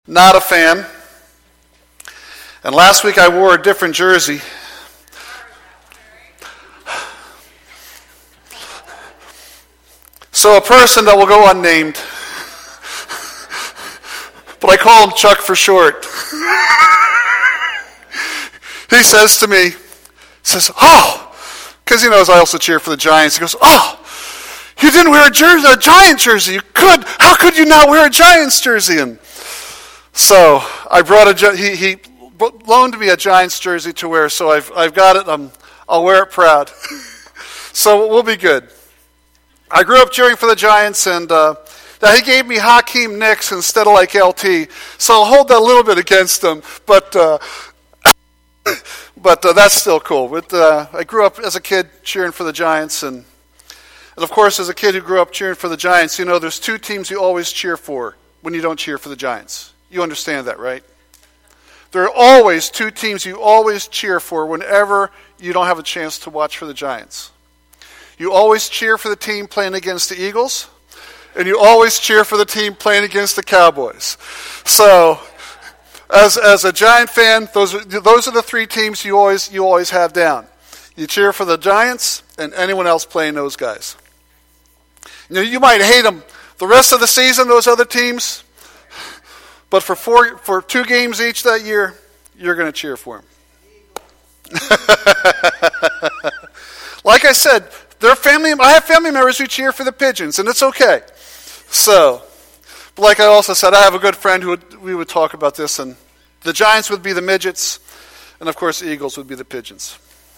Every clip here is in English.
Not a fan. And last week I wore a different jersey. So a person that will go unnamed, but I call him Chuck for short. He says to me, because he knows I also cheer for the Giants. He goes, you didn't wear a Giant jersey. How could you not wear a Giants jersey? And so I brought he loaned me a Giants jersey to wear, so I've got it. I'll wear it proud. So we'll be good. I grew up cheering for the Giants, and now he gave me Hakeem Nicks instead of like LT, so I'll hold that a little bit against him, but that's still cool. But I grew up as a kid cheering for the Giants, and of course, as a kid who grew up cheering for the Giants, you know there's two teams you always cheer for when you don't cheer for the Giants. You understand that, right? There are always two teams you always cheer for whenever you don't have a chance to watch for the Giants. You always cheer for the team playing against the Eagles, and you always cheer for the team playing against the Cowboys. So, as a Giant fan, those are the three teams you always have down. You cheer for the Giants and anyone else playing those guys. You might hate them the rest of the season, those other teams, but for 2 games each that year, you're going to cheer for them. Like I said, I have family members who cheer for the Pigeons, and it's okay. So, but like I also said, I have a good friend we would talk about this, and the Giants would be the Midgets, and of course the Eagles would be the Pigeons.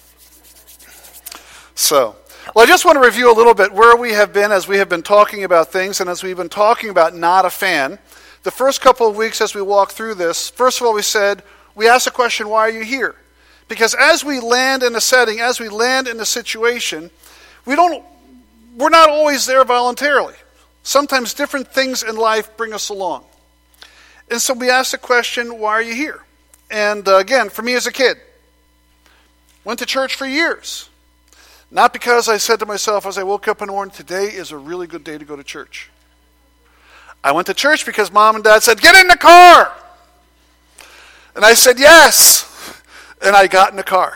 So, well, I just want to review a little bit where we have been as we have been talking about things, and as we've been talking about not a fan. The first couple of weeks as we walked through this, first of all we asked the question, why are you here? Because as we land in a setting, as we land in a situation, we're not always there voluntarily. Sometimes different things in life bring us along. And so we asked the question, why are you here? And again, for me as a kid, went to church for years. Not because I said to myself as I woke up in the morning, today is a really good day to go to church. I went to church because Mom and Dad said, get in the car. And I said, yes. And I got in the car.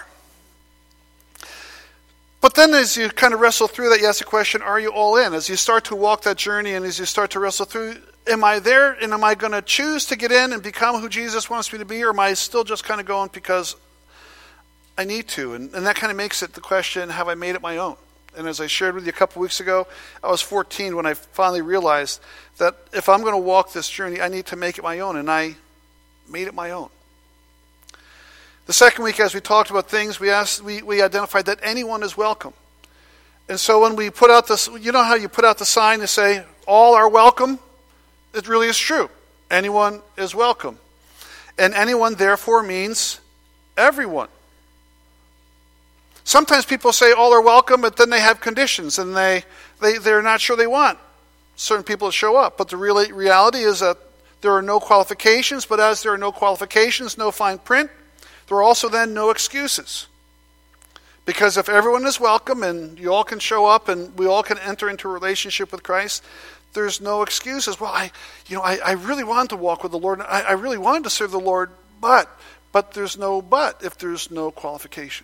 But then as you kind of wrestle through that, you ask the question, are you all in? As you start to walk that journey and as you start to wrestle through, am I there and am I going to choose to get in and become who Jesus wants me to be, or am I still just kind of going because I need to? And that kind of makes it the question, have I made it my own? And as I shared with you a couple weeks ago, I was 14 when I finally realized that if I'm going to walk this journey, I need to make it my own, and I made it my own. The second week, as we talked about things, we identified that anyone is welcome. And so when we put out this, you know how you put out the sign to say, all are welcome? It really is true. Anyone is welcome. And anyone, therefore, means everyone. Sometimes people say all are welcome, but then they have conditions, and they're not sure they want certain people to show up. But the reality is that there are no qualifications, but as there are no qualifications, no fine print, there are also then no excuses. Because if everyone is welcome and you all can show up and we all can enter into a relationship with Christ, there's no excuses. Well, I really wanted to walk with the Lord. I really wanted to serve the Lord, but there's no but if there's no qualification.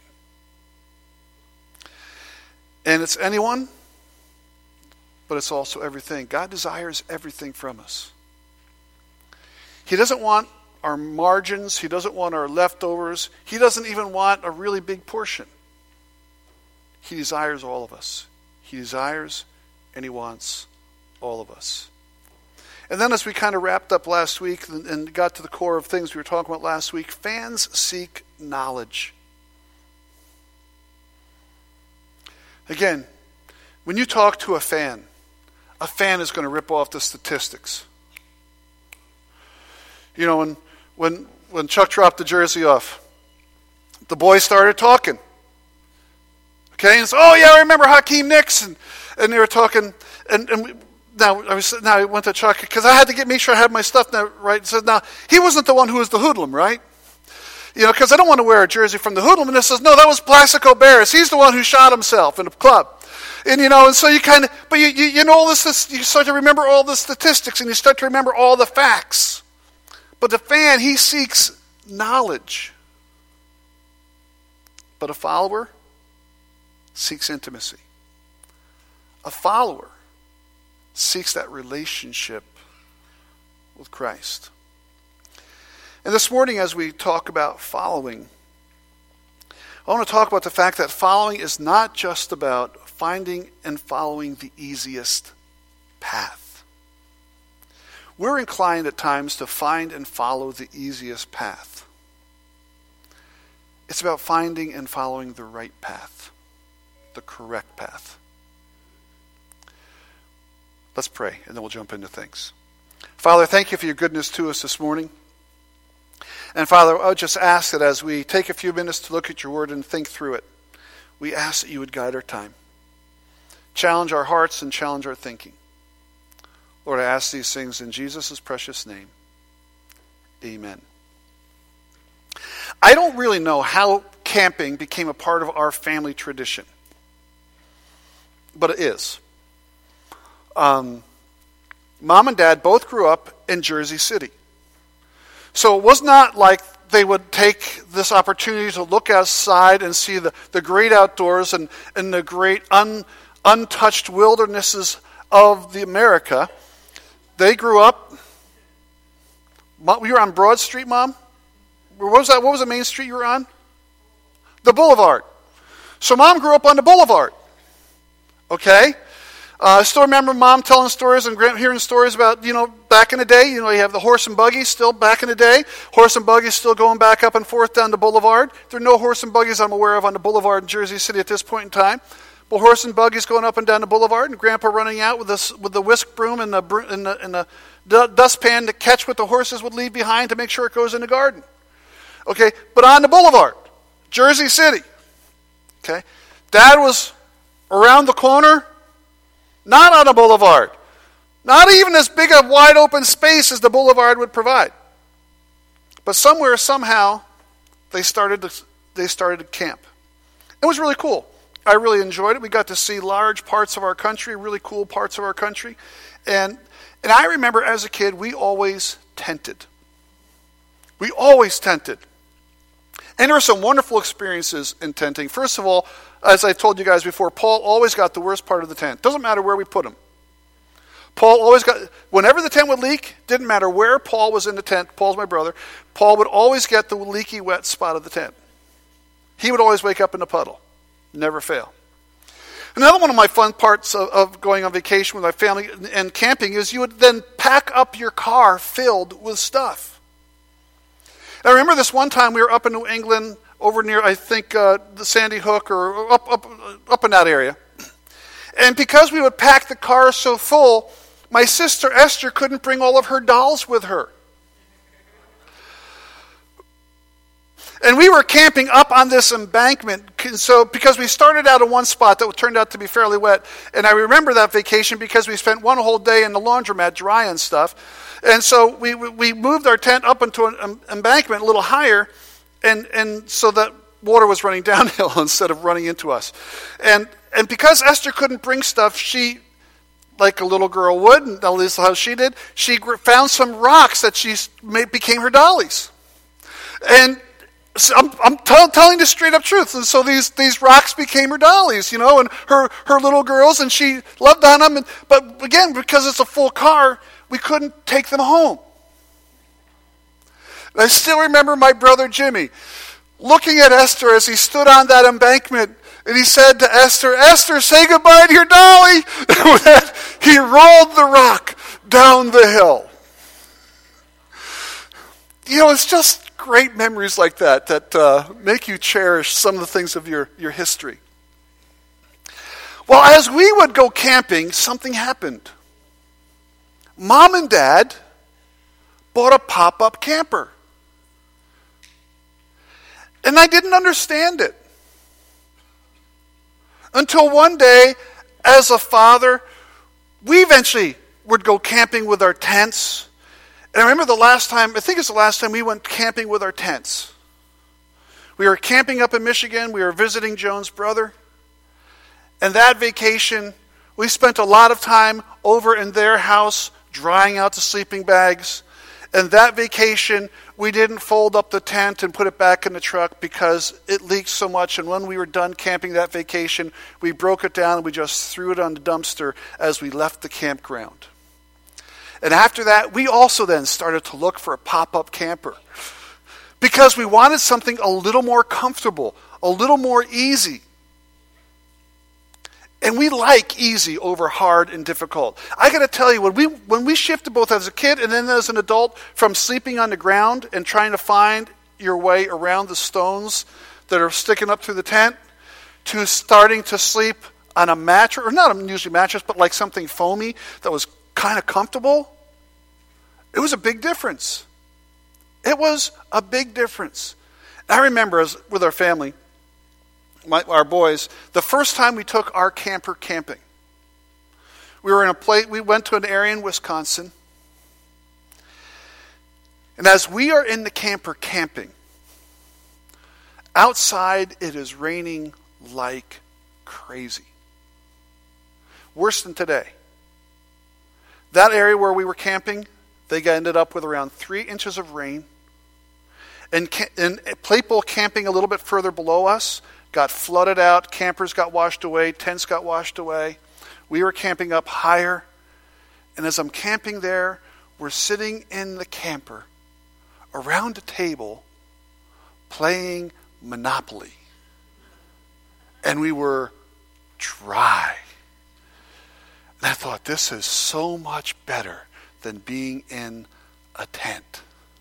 And it's anyone, but it's also everything. God desires everything from us. He doesn't want our margins. He doesn't want our leftovers. He doesn't even want a really big portion. He desires all of us. He desires and he wants all of us. And then as we kind of wrapped up last week and got to the core of things we were talking about last week, fans seek knowledge. Again, when you talk to a fan is going to rip off the statistics. You know, when Chuck dropped the jersey off, the boys started talking. Okay, and so, I remember Hakeem Nicks, and they were talking, and now I went to Chuck because I had to make sure I had my stuff now right. So now he wasn't the one who was the hoodlum, right? You know, because I don't want to wear a jersey from the hoodlum. And it says, no, that was Plaxico Barris. He's the one who shot himself in a club. And, and so you kind of, but you know all this, you start to remember all the statistics and you start to remember all the facts. But the fan, he seeks knowledge. But a follower seeks intimacy. A follower seeks that relationship with Christ. And this morning, as we talk about following, I want to talk about the fact that following is not just about finding and following the easiest path. We're inclined at times to find and follow the easiest path. It's about finding and following the right path, the correct path. Let's pray, and then we'll jump into things. Father, thank you for your goodness to us this morning. And Father, I would just ask that as we take a few minutes to look at your word and think through it, we ask that you would guide our time. Challenge our hearts and challenge our thinking. Lord, I ask these things in Jesus' precious name. Amen. I don't really know how camping became a part of our family tradition, but it is. Mom and Dad both grew up in Jersey City. So it was not like they would take this opportunity to look outside and see the great outdoors and the great untouched wildernesses of the America. They grew up. You were on Broad Street, Mom? What was that? What was the main street you were on? The Boulevard. So Mom grew up on the Boulevard. Okay? I still remember Mom telling stories and hearing stories about, back in the day, you have the horse and buggies still back in the day. Horse and buggies still going back up and forth down the Boulevard. There are no horse and buggies I'm aware of on the Boulevard in Jersey City at this point in time. But horse and buggies going up and down the Boulevard, and Grandpa running out with the whisk broom and the dustpan to catch what the horses would leave behind to make sure it goes in the garden. Okay, but on the Boulevard, Jersey City. Okay, Dad was around the corner. Not on a boulevard. Not even as big a wide open space as the boulevard would provide. But somewhere, somehow, they started to camp. It was really cool. I really enjoyed it. We got to see large parts of our country, really cool parts of our country. And I remember as a kid, we always tented. We always tented. And there were some wonderful experiences in tenting. First of all, as I told you guys before, Paul always got the worst part of the tent. Doesn't matter where we put him. Paul always got, whenever the tent would leak, didn't matter where Paul was in the tent, Paul's my brother, Paul would always get the leaky, wet spot of the tent. He would always wake up in a puddle. Never fail. Another one of my fun parts of going on vacation with my family and camping is you would then pack up your car filled with stuff. I remember this one time we were up in New England, over near, I think, the Sandy Hook, or up in that area. And because we would pack the car so full, my sister Esther couldn't bring all of her dolls with her. And we were camping up on this embankment, so because we started out in one spot that turned out to be fairly wet, and I remember that vacation because we spent one whole day in the laundromat drying stuff. And so we moved our tent up into an embankment a little higher, and so that water was running downhill instead of running into us. And because Esther couldn't bring stuff, she, like a little girl would, and at least how she did, she found some rocks that became her dollies. And so I'm telling the straight up truth. And so these rocks became her dollies, and her little girls, and she loved on them. But again, because it's a full car, we couldn't take them home. I still remember my brother Jimmy looking at Esther as he stood on that embankment, and he said to Esther, "Esther, say goodbye to your dolly." And with that, he rolled the rock down the hill. It's just great memories like that make you cherish some of the things of your history. Well, as we would go camping, something happened. Mom and Dad bought a pop-up camper. And I didn't understand it. Until one day, as a father, we eventually would go camping with our tents. And I remember I think it's the last time we went camping with our tents. We were camping up in Michigan. We were visiting Joan's brother. And that vacation, we spent a lot of time over in their house, drying out the sleeping bags. And that vacation, we didn't fold up the tent and put it back in the truck because it leaked so much. And when we were done camping that vacation, we broke it down and we just threw it on the dumpster as we left the campground. And after that, we also then started to look for a pop-up camper because we wanted something a little more comfortable, a little more easy. And we like easy over hard and difficult. I got to tell you, when we shifted both as a kid and then as an adult from sleeping on the ground and trying to find your way around the stones that are sticking up through the tent to starting to sleep on a mattress, or not usually mattress, but like something foamy that was kind of comfortable, it was a big difference. It was a big difference. I remember with our family, our boys, the first time we took our camper camping. We went to an area in Wisconsin. And as we are in the camper camping, outside it is raining like crazy. Worse than today. That area where we were camping, they ended up with around 3 inches of rain. And people camping a little bit further below us got flooded out, campers got washed away, tents got washed away. We were camping up higher. And as I'm camping there, we're sitting in the camper around a table playing Monopoly. And we were dry. And I thought, this is so much better than being in a tent.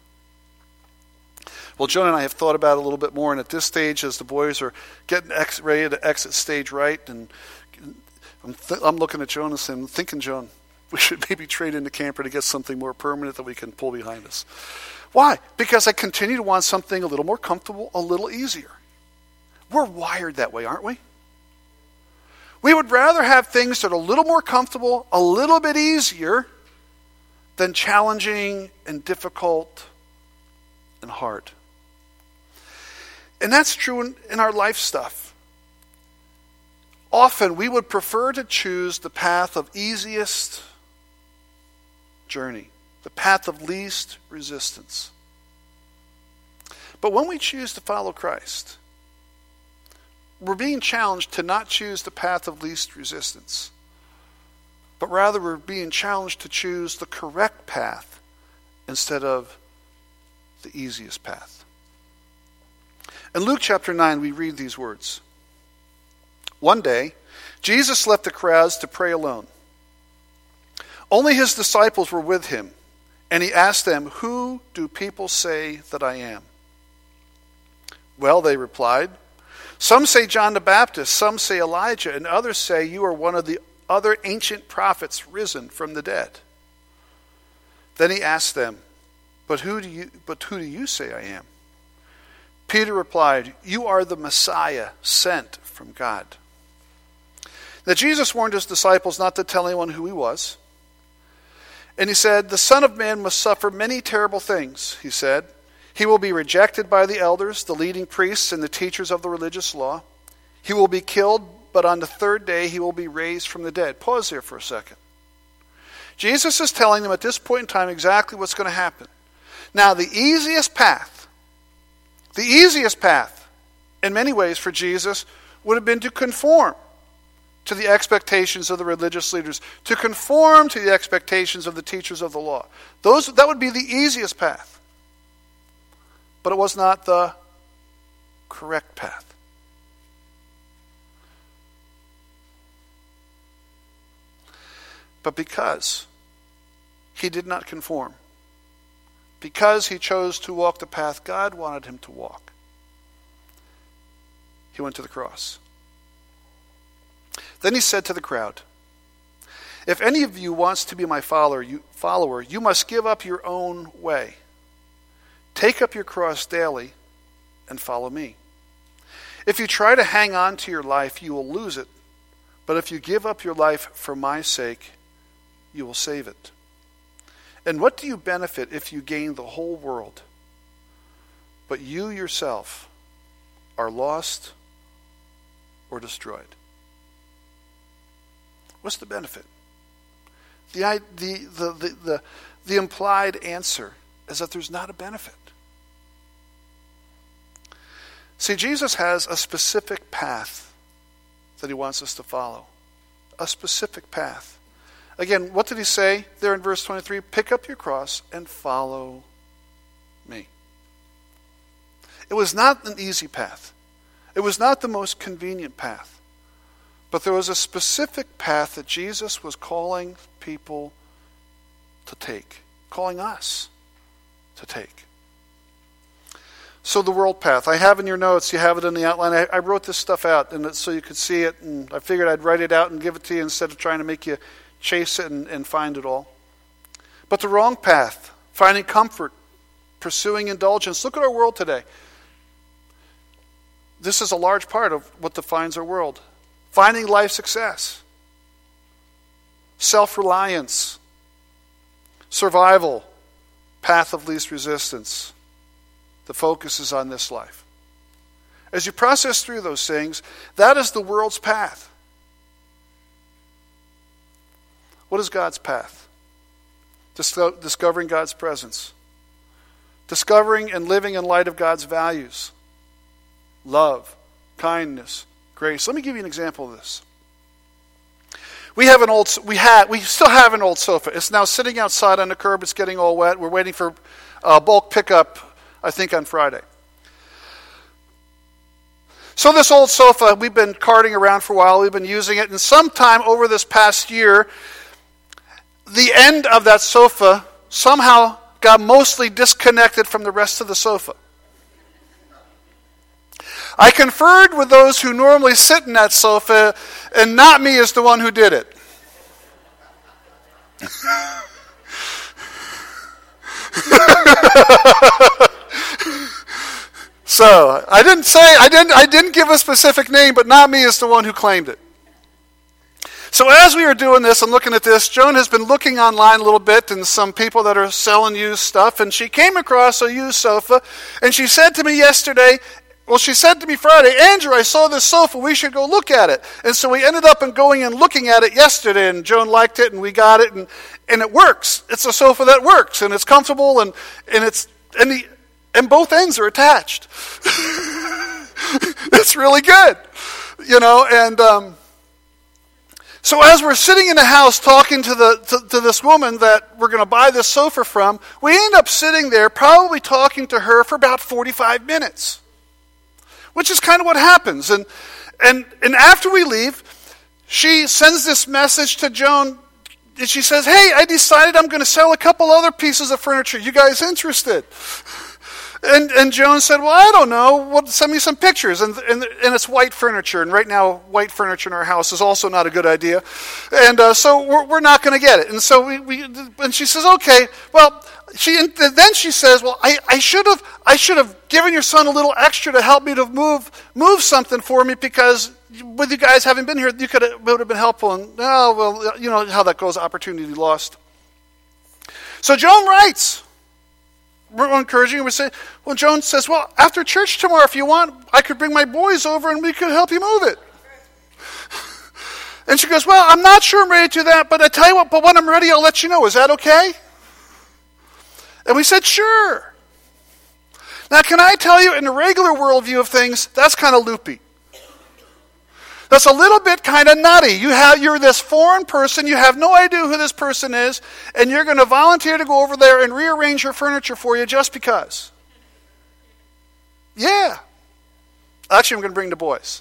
Well, Joan and I have thought about it a little bit more, and at this stage, as the boys are getting ready to exit stage right, and I'm looking at Joan and saying, thinking, Joan, we should maybe trade in the camper to get something more permanent that we can pull behind us. Why? Because I continue to want something a little more comfortable, a little easier. We're wired that way, aren't we? We would rather have things that are a little more comfortable, a little bit easier, than challenging and difficult and hard. And that's true in our life stuff. Often we would prefer to choose the path of easiest journey, the path of least resistance. But when we choose to follow Christ, we're being challenged to not choose the path of least resistance, but rather we're being challenged to choose the correct path instead of the easiest path. In Luke chapter 9, we read these words. One day, Jesus left the crowds to pray alone. Only his disciples were with him, and he asked them, "Who do people say that I am?" "Well," they replied, "some say John the Baptist, some say Elijah, and others say you are one of the other ancient prophets risen from the dead." Then he asked them, But who do you say I am?" Peter replied, "You are the Messiah sent from God." Now Jesus warned his disciples not to tell anyone who he was. And he said, "The Son of Man must suffer many terrible things," he said. "He will be rejected by the elders, the leading priests, and the teachers of the religious law. He will be killed, but on the third day he will be raised from the dead." Pause there for a second. Jesus is telling them at this point in time exactly what's going to happen. Now, the easiest path in many ways for Jesus would have been to conform to the expectations of the religious leaders, to conform to the expectations of the teachers of the law. That would be the easiest path. But it was not the correct path. But because he did not conform, because he chose to walk the path God wanted him to walk, he went to the cross. Then he said to the crowd, "If any of you wants to be my follower, you must give up your own way. Take up your cross daily and follow me. If you try to hang on to your life, you will lose it. But if you give up your life for my sake, you will save it. And what do you benefit if you gain the whole world, but you yourself are lost or destroyed?" What's the benefit? The implied answer is that there's not a benefit. See, Jesus has a specific path that he wants us to follow. A specific path. Again, what did he say there in verse 23? Pick up your cross and follow me. It was not an easy path. It was not the most convenient path. But there was a specific path that Jesus was calling people to take. Calling us to take. So the world path. I have in your notes, you have it in the outline. I wrote this stuff out and so you could see it, and I figured I'd write it out and give it to you instead of trying to make you chase it and find it all. But the wrong path, finding comfort, pursuing indulgence. Look at our world today. This is a large part of what defines our world. Finding life success, self-reliance, survival, path of least resistance. The focus is on this life. As you process through those things, that is the world's path. What is God's path? Discovering God's presence. Discovering and living in light of God's values. Love, kindness, grace. Let me give you an example of this. We still have an old sofa. It's now sitting outside on the curb. It's getting all wet. We're waiting for bulk pickup, I think, on Friday. So this old sofa, we've been carting around for a while. We've been using it. And sometime over this past year, the end of that sofa somehow got mostly disconnected from the rest of the sofa. I conferred with those who normally sit in that sofa, and not me is the one who did it. So I didn't give a specific name, but not me is the one who claimed it. So as we are doing this and looking at this, Joan has been looking online a little bit and some people that are selling used stuff, and she came across a used sofa, and she said to me she said to me Friday, Andrew, I saw this sofa, we should go look at it. And so we ended up going and looking at it yesterday, and Joan liked it, and we got it, and it works. It's a sofa that works, and it's comfortable, and both ends are attached. It's really good, and so as we're sitting in the house talking to this woman that we're going to buy this sofa from, we end up sitting there probably talking to her for about 45 minutes, which is kind of what happens. And after we leave, she sends this message to Joan, and she says, hey, I decided I'm going to sell a couple other pieces of furniture. You guys interested? And Joan said, well, I don't know. Send me some pictures. And it's white furniture. And right now, white furniture in our house is also not a good idea. And so we're not going to get it. And so and she says, okay. Well, then she says, well, I should have given your son a little extra to help me to move something for me, because with you guys having been here, it would have been helpful. And you know how that goes, opportunity lost. So Joan writes. We're encouraging her. We say, well, Joan says, well, after church tomorrow, if you want, I could bring my boys over and we could help you move it. And she goes, well, I'm not sure I'm ready to do that, but I tell you what, but when I'm ready, I'll let you know. Is that okay? And we said, sure. Now, can I tell you, in the regular worldview of things, that's kind of loopy. That's a little bit kind of nutty. You're this foreign person, you have no idea who this person is, and you're going to volunteer to go over there and rearrange your furniture for you just because. Yeah. Actually, I'm going to bring the boys.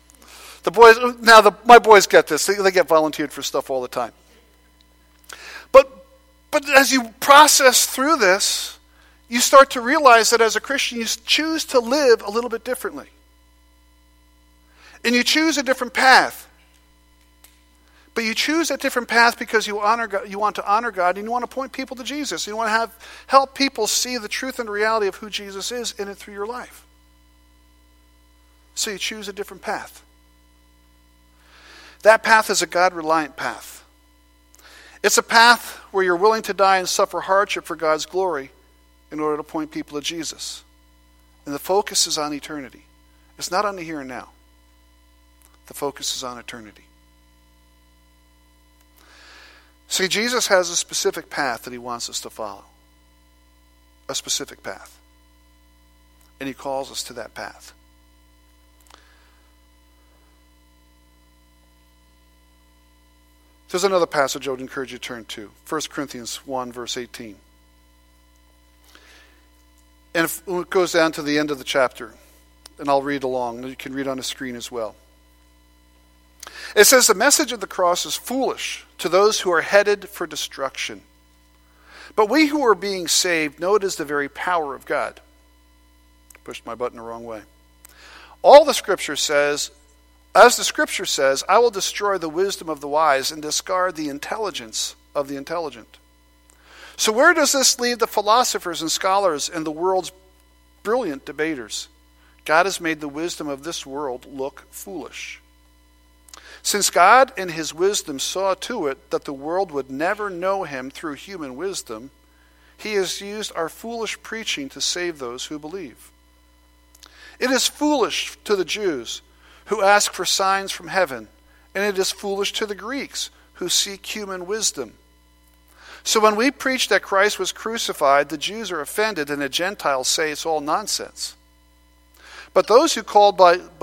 My boys get this. They get volunteered for stuff all the time. But as you process through this, you start to realize that as a Christian, you choose to live a little bit differently. And you choose a different path. But you choose a different path because you want to honor God, and you want to point people to Jesus. You want to help people see the truth and reality of who Jesus is in and through your life. So you choose a different path. That path is a God-reliant path. It's a path where you're willing to die and suffer hardship for God's glory in order to point people to Jesus. And the focus is on eternity. It's not on the here and now. The focus is on eternity. See, Jesus has a specific path that he wants us to follow. a specific path. And he calls us to that path. There's another passage I would encourage you to turn to. 1 Corinthians 1, verse 18. And it goes down to the end of the chapter. And I'll read along. You can read on the screen as well. It says, the message of the cross is foolish to those who are headed for destruction. But we who are being saved know it is the very power of God. Pushed my button the wrong way. All the Scripture says, as the Scripture says, I will destroy the wisdom of the wise and discard the intelligence of the intelligent. So where does this leave the philosophers and scholars and the world's brilliant debaters? God has made the wisdom of this world look foolish. Since God in his wisdom saw to it that the world would never know him through human wisdom, he has used our foolish preaching to save those who believe. It is foolish to the Jews who ask for signs from heaven, and it is foolish to the Greeks who seek human wisdom. So when we preach that Christ was crucified, the Jews are offended and the Gentiles say it's all nonsense. But to those called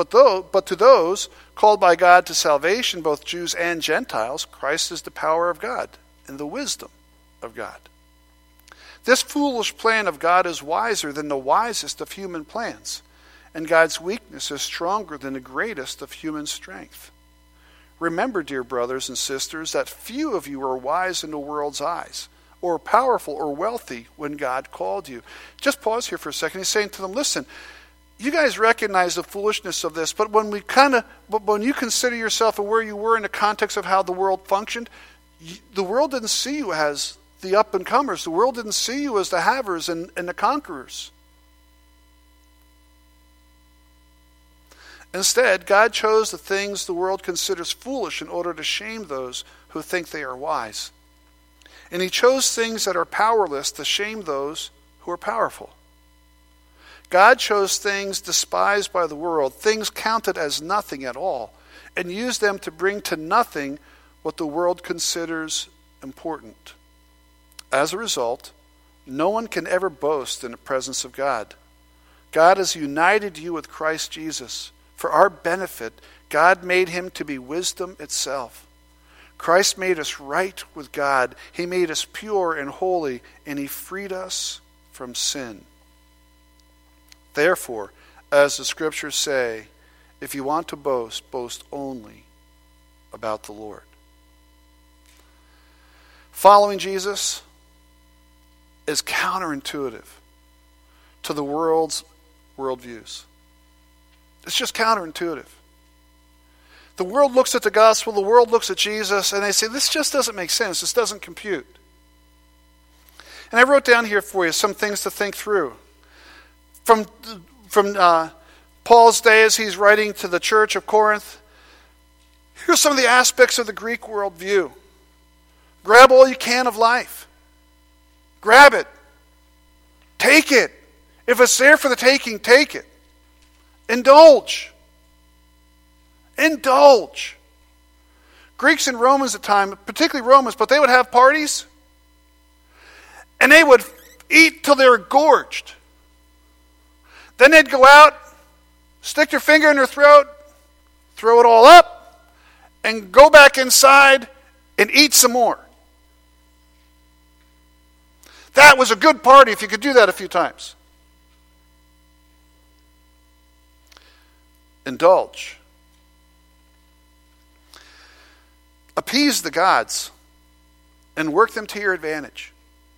by God to salvation, both Jews and Gentiles, Christ is the power of God and the wisdom of God. This foolish plan of God is wiser than the wisest of human plans, and God's weakness is stronger than the greatest of human strength. Remember, dear brothers and sisters, that few of you are wise in the world's eyes, or powerful or wealthy when God called you. Just pause here for a second. He's saying to them, listen, you guys recognize the foolishness of this, but when you consider yourself and where you were in the context of how the world functioned, the world didn't see you as the up-and-comers. The world didn't see you as the havers and the conquerors. Instead, God chose the things the world considers foolish in order to shame those who think they are wise. And he chose things that are powerless to shame those who are powerful. God chose things despised by the world, things counted as nothing at all, and used them to bring to nothing what the world considers important. As a result, no one can ever boast in the presence of God. God has united you with Christ Jesus. For our benefit, God made him to be wisdom itself. Christ made us right with God. He made us pure and holy, and he freed us from sin. Therefore, as the Scriptures say, if you want to boast, boast only about the Lord. Following Jesus is counterintuitive to the world's worldviews. It's just counterintuitive. The world looks at the gospel, the world looks at Jesus, and they say, this just doesn't make sense. This doesn't compute. And I wrote down here for you some things to think through. From Paul's day as he's writing to the church of Corinth, here's some of the aspects of the Greek worldview. Grab all you can of life. Grab it. Take it. If it's there for the taking, take it. Indulge. Indulge. Greeks and Romans at the time, particularly Romans, but they would have parties, and they would eat till they were gorged. Then they'd go out, stick their finger in their throat, throw it all up, and go back inside and eat some more. That was a good party if you could do that a few times. Indulge. Appease the gods and work them to your advantage.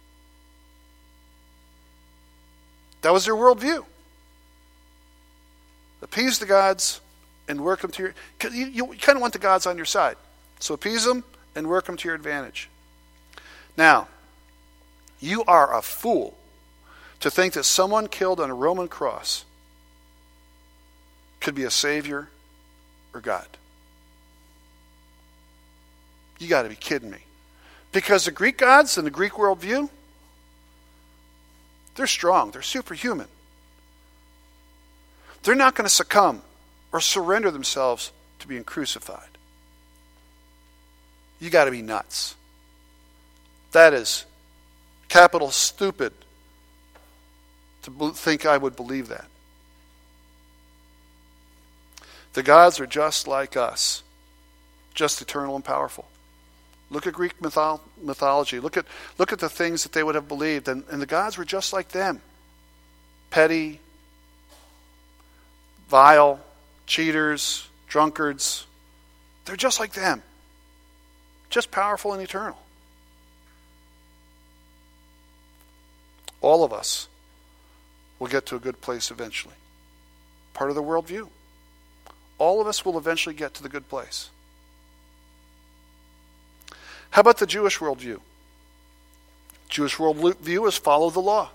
That was their worldview. Appease the gods and work them to your... You kind of want the gods on your side. So appease them and work them to your advantage. Now, you are a fool to think that someone killed on a Roman cross could be a savior or God. You got to be kidding me. Because the Greek gods and the Greek worldview, they're strong. They're superhuman. They're not going to succumb or surrender themselves to being crucified. You got to be nuts. That is capital stupid to think I would believe that. The gods are just like us, just eternal and powerful. Look at Greek mythology. Look at the things that they would have believed. And the gods were just like them. Petty, vile, cheaters, drunkards. They're just like them. Just powerful and eternal. All of us will get to a good place eventually. Part of the worldview. All of us will eventually get to the good place. How about the Jewish worldview? Jewish worldview is follow the law.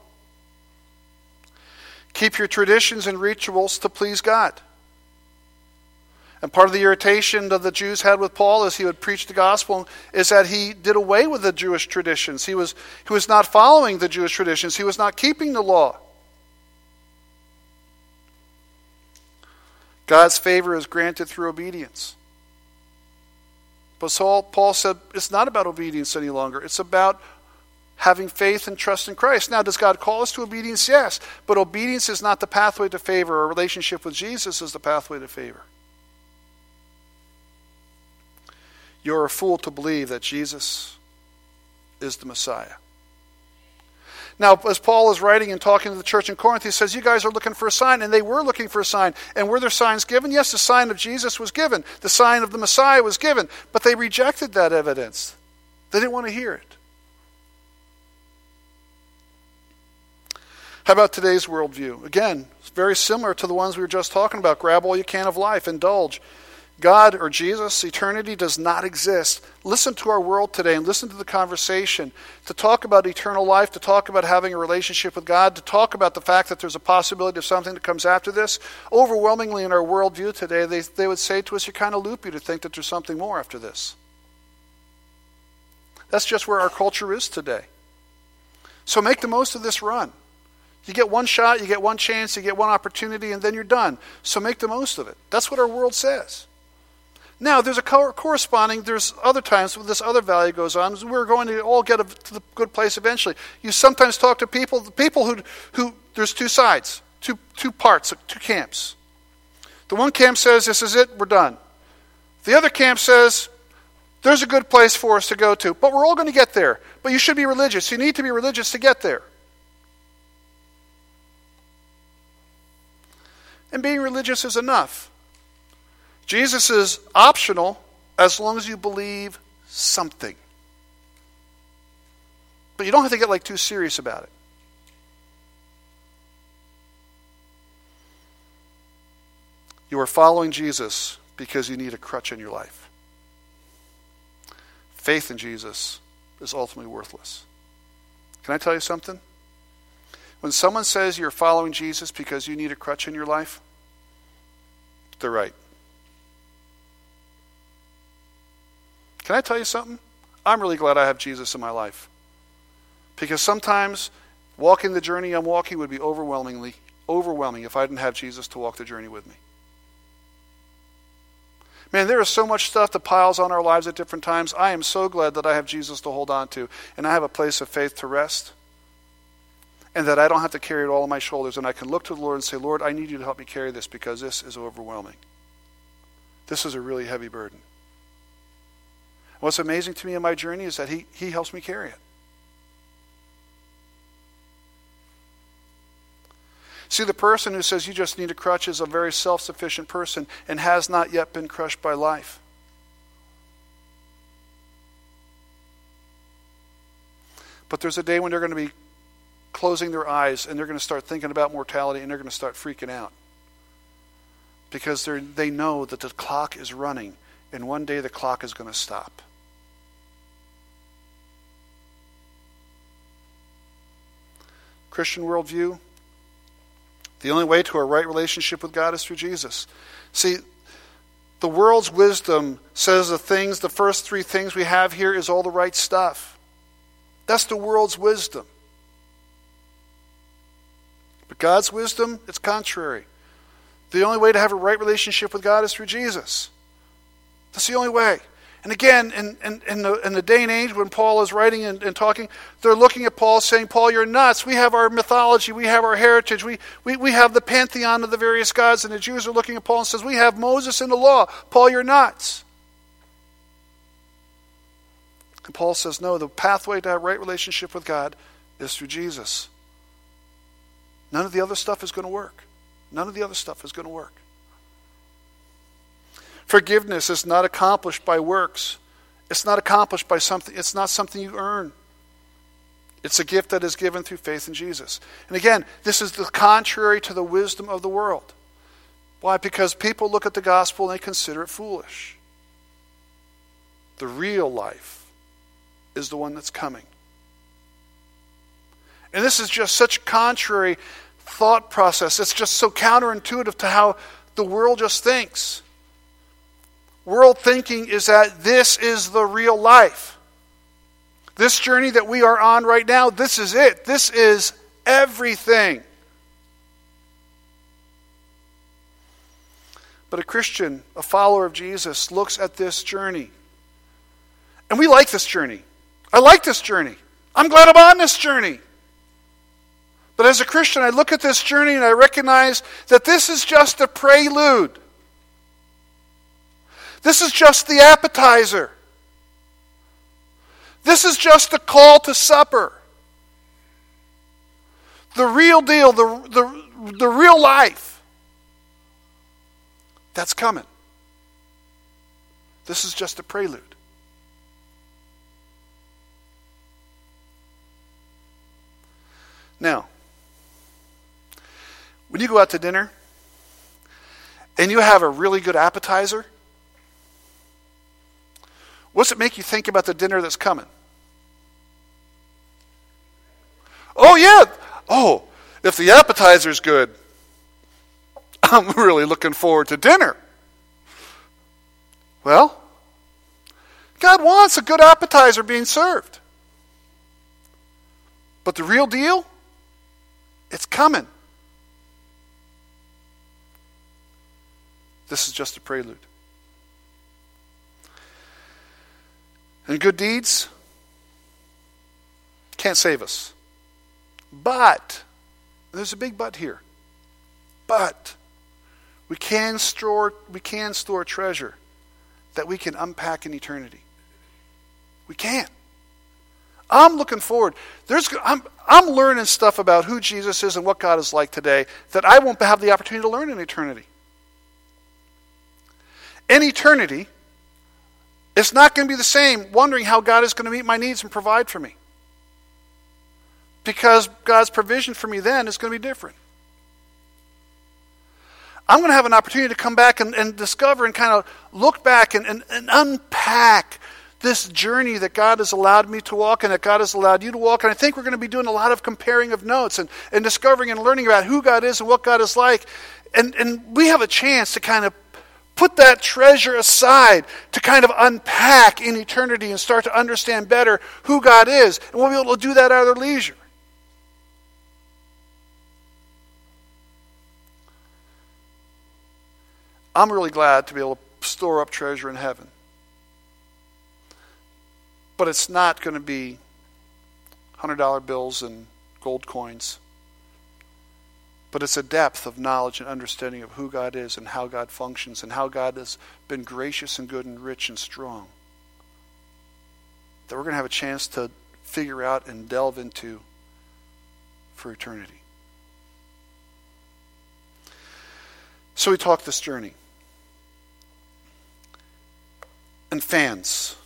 Keep your traditions and rituals to please God. And part of the irritation that the Jews had with Paul as he would preach the gospel is that he did away with the Jewish traditions. He was not following the Jewish traditions. He was not keeping the law. God's favor is granted through obedience. But Paul said it's not about obedience any longer. It's about having faith and trust in Christ. Now, does God call us to obedience? Yes. But obedience is not the pathway to favor. A relationship with Jesus is the pathway to favor. You're a fool to believe that Jesus is the Messiah. Now, as Paul is writing and talking to the church in Corinth, he says, you guys are looking for a sign, and they were looking for a sign. And were there signs given? Yes, the sign of Jesus was given. The sign of the Messiah was given. But they rejected that evidence. They didn't want to hear it. How about today's worldview? Again, it's very similar to the ones we were just talking about. Grab all you can of life, indulge. God or Jesus, eternity does not exist. Listen to our world today and listen to the conversation. To talk about eternal life, to talk about having a relationship with God, to talk about the fact that there's a possibility of something that comes after this. Overwhelmingly in our worldview today, they would say to us, you're kind of loopy to think that there's something more after this. That's just where our culture is today. So make the most of this run. You get one shot, you get one chance, you get one opportunity, and then you're done. So make the most of it. That's what our world says. Now, there's a corresponding, there's other times when this other value goes on. We're going to all get to the good place eventually. You sometimes talk to people who there's two sides, two parts, two camps. The one camp says, this is it, we're done. The other camp says, there's a good place for us to go to, but we're all going to get there. But you should be religious. You need to be religious to get there. And being religious is enough. Jesus is optional as long as you believe something. But you don't have to get too serious about it. You are following Jesus because you need a crutch in your life. Faith in Jesus is ultimately worthless. Can I tell you something? When someone says you're following Jesus because you need a crutch in your life, they're right. Can I tell you something? I'm really glad I have Jesus in my life. Because sometimes walking the journey I'm walking would be overwhelming if I didn't have Jesus to walk the journey with me. Man, there is so much stuff that piles on our lives at different times. I am so glad that I have Jesus to hold on to, and I have a place of faith to rest, and that I don't have to carry it all on my shoulders, and I can look to the Lord and say, Lord, I need you to help me carry this because this is overwhelming. This is a really heavy burden. What's amazing to me in my journey is that he helps me carry it. See, the person who says you just need a crutch is a very self-sufficient person and has not yet been crushed by life. But there's a day when they're going to be closing their eyes and they're going to start thinking about mortality and they're going to start freaking out. Because they know that the clock is running and one day the clock is going to stop. Christian worldview, the only way to a right relationship with God is through Jesus. See, the world's wisdom says the first three things we have here is all the right stuff. That's the world's wisdom. But God's wisdom, it's contrary. The only way to have a right relationship with God is through Jesus. That's the only way. And again, in the day and age when Paul is writing and talking, they're looking at Paul saying, Paul, you're nuts. We have our mythology. We have our heritage. We have the pantheon of the various gods. And the Jews are looking at Paul and says, we have Moses in the law. Paul, you're nuts. And Paul says, no, the pathway to have right relationship with God is through Jesus. None of the other stuff is going to work. None of the other stuff is going to work. Forgiveness is not accomplished by works. It's not accomplished by something. It's not something you earn. It's a gift that is given through faith in Jesus. And again, this is the contrary to the wisdom of the world. Why? Because people look at the gospel and they consider it foolish. The real life is the one that's coming. And this is just such a contrary thought process. It's just so counterintuitive to how the world just thinks. World thinking is that this is the real life. This journey that we are on right now, this is it. This is everything. But a Christian, a follower of Jesus, looks at this journey. And we like this journey. I like this journey. I'm glad I'm on this journey. But as a Christian, I look at this journey and I recognize that this is just a prelude. This is just the appetizer. This is just a call to supper. The real deal, the real life, that's coming. This is just a prelude. Now, when you go out to dinner and you have a really good appetizer, what's it make you think about the dinner that's coming? Oh, yeah. Oh, if the appetizer's good, I'm really looking forward to dinner. Well, God wants a good appetizer being served. But the real deal, it's coming. This is just a prelude. And good deeds can't save us. But, there's a big but here. But, we can store treasure that we can unpack in eternity. We can. I'm looking forward. I'm learning stuff about who Jesus is and what God is like today that I won't have the opportunity to learn in eternity. In eternity, it's not going to be the same wondering how God is going to meet my needs and provide for me. Because God's provision for me then is going to be different. I'm going to have an opportunity to come back and discover and kind of look back and unpack this journey that God has allowed me to walk and that God has allowed you to walk. And I think we're going to be doing a lot of comparing of notes and discovering and learning about who God is and what God is like. And we have a chance to kind of put that treasure aside to kind of unpack in eternity and start to understand better who God is. And we'll be able to do that at our leisure. I'm really glad to be able to store up treasure in heaven. But it's not going to be $100 bills and gold coins. But it's a depth of knowledge and understanding of who God is and how God functions and how God has been gracious and good and rich and strong that we're going to have a chance to figure out and delve into for eternity. So we talk this journey. And fans,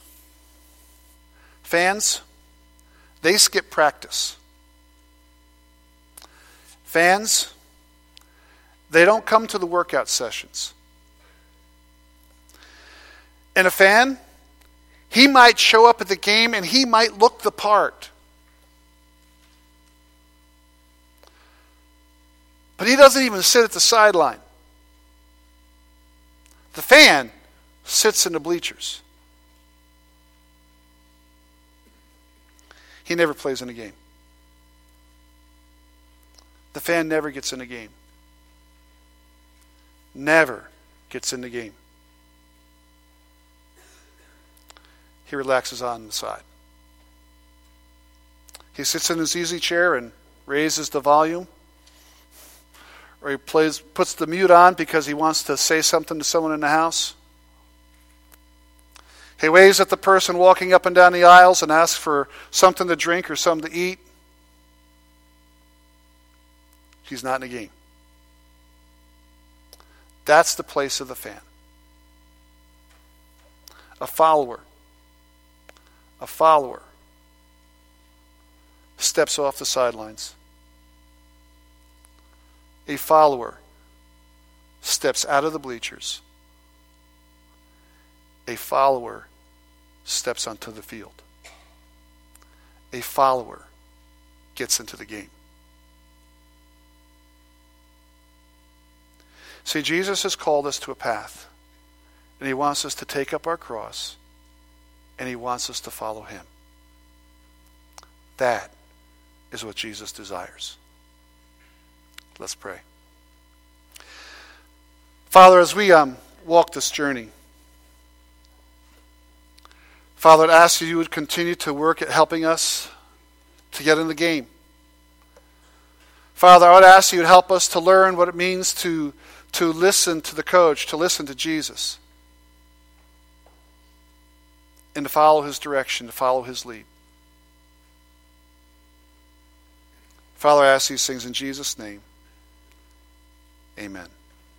they skip practice. Fans, they don't come to the workout sessions. And a fan, he might show up at the game and he might look the part. But he doesn't even sit at the sideline. The fan sits in the bleachers. He never plays in a game. The fan never gets in a game. Never gets in the game. he relaxes on the side. He sits in his easy chair and raises the volume. Or he puts the mute on because he wants to say something to someone in the house. He waves at the person walking up and down the aisles and asks for something to drink or something to eat. He's not in the game. That's the place of the fan. A follower steps off the sidelines. A follower steps out of the bleachers. A follower steps onto the field. A follower gets into the game. See, Jesus has called us to a path, and he wants us to take up our cross, and he wants us to follow him. That is what Jesus desires. Let's pray. Father, as we walk this journey, Father, I'd ask you would continue to work at helping us to get in the game. Father, I would ask you to help us to learn what it means to listen to the coach, to listen to Jesus, and to follow his direction, to follow his lead. Father, I ask these things in Jesus' name. Amen.